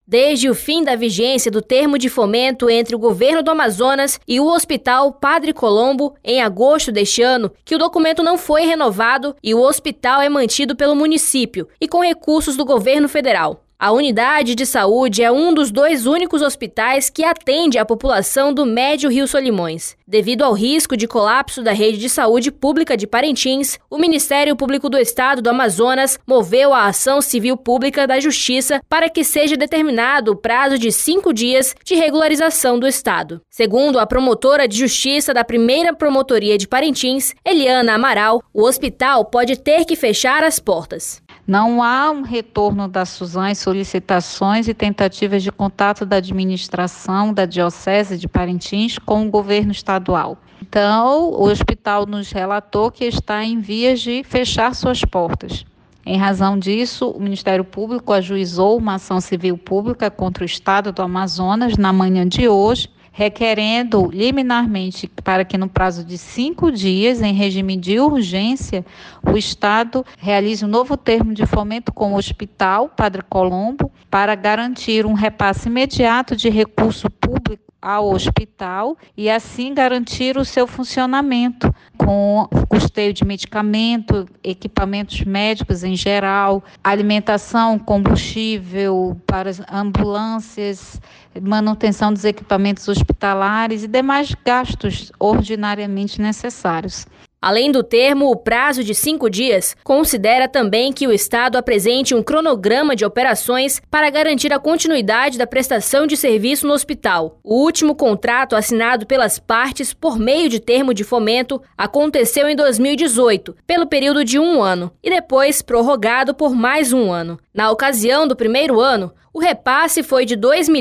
Desde o fim da vigência do termo de fomento entre o governo do Amazonas e o Hospital Padre Colombo, em agosto deste ano, que o documento não foi renovado e o hospital é mantido pelo município e com recursos do governo federal. A unidade de saúde é um dos 2 únicos hospitais que atende a população do Médio Rio Solimões. Devido ao risco de colapso da rede de saúde pública de Parintins, o Ministério Público do Estado do Amazonas moveu a ação civil pública da Justiça para que seja determinado o prazo de 5 dias de regularização do Estado. Segundo a promotora de Justiça da primeira Promotoria de Parintins, Eliana Amaral, o hospital pode ter que fechar as portas. Não há um retorno das Suzãs, solicitações e tentativas de contato da administração da Diocese de Parintins com o governo estadual. Então, o hospital nos relatou que está em vias de fechar suas portas. Em razão disso, o Ministério Público ajuizou uma ação civil pública contra o Estado do Amazonas na manhã de hoje, requerendo liminarmente para que no prazo de 5 dias, em regime de urgência, o Estado realize um novo termo de fomento com o Hospital Padre Colombo para garantir um repasse imediato de recurso público ao hospital e assim garantir o seu funcionamento com custeio de medicamento, equipamentos médicos em geral, alimentação, combustível para ambulâncias, manutenção dos equipamentos hospitalares e demais gastos ordinariamente necessários. Além do termo, o prazo de 5 dias considera também que o Estado apresente um cronograma de operações para garantir a continuidade da prestação de serviço no hospital. O último contrato assinado pelas partes por meio de termo de fomento aconteceu em 2018, pelo período de 1 ano, e depois prorrogado por mais 1 ano. Na ocasião do primeiro ano, o repasse foi de R$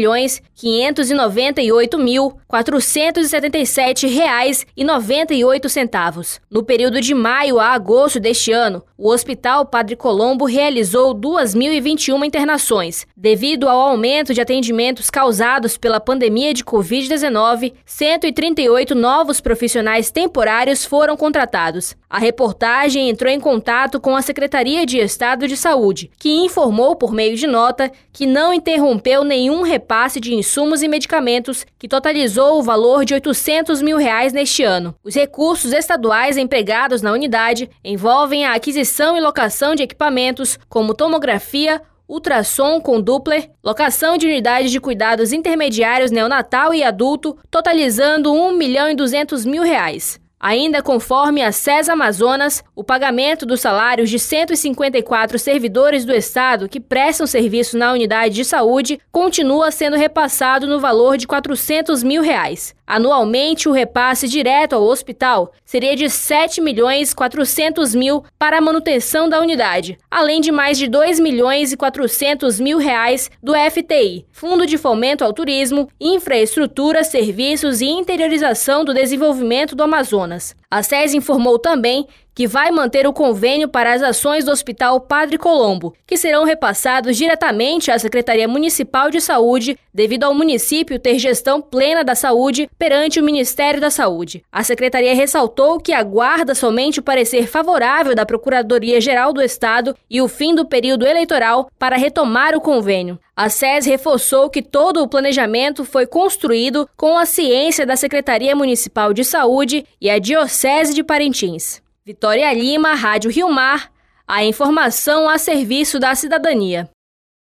2.598.477,98. No período de maio a agosto deste ano, o Hospital Padre Colombo realizou 2.021 internações. Devido ao aumento de atendimentos causados pela pandemia de Covid-19, 138 novos profissionais temporários foram contratados. A reportagem entrou em contato com a Secretaria de Estado de Saúde, que informou por meio de nota que não interrompeu nenhum repasse de insumos e medicamentos, que totalizou o valor de R$ 800 mil neste ano. Os recursos estaduais empregados na unidade envolvem a aquisição e locação de equipamentos como tomografia, ultrassom com Doppler, locação de unidades de cuidados intermediários neonatal e adulto, totalizando R$ 1.200.000. Ainda conforme a SES Amazonas, o pagamento dos salários de 154 servidores do Estado que prestam serviço na unidade de saúde continua sendo repassado no valor de R$ 400 mil. Anualmente, o repasse direto ao hospital seria de R$ 7.400.000 para a manutenção da unidade, além de mais de R$ 2.400.000 do FTI, Fundo de Fomento ao Turismo, Infraestrutura, Serviços e Interiorização do Desenvolvimento do Amazonas. A SES informou também que vai manter o convênio para as ações do Hospital Padre Colombo, que serão repassados diretamente à Secretaria Municipal de Saúde, devido ao município ter gestão plena da saúde perante o Ministério da Saúde. A Secretaria ressaltou que aguarda somente o parecer favorável da Procuradoria-Geral do Estado e o fim do período eleitoral para retomar o convênio. A SES reforçou que todo o planejamento foi construído com a ciência da Secretaria Municipal de Saúde e a Diocese de Parintins. Vitória Lima, Rádio Rio Mar, a informação a serviço da cidadania.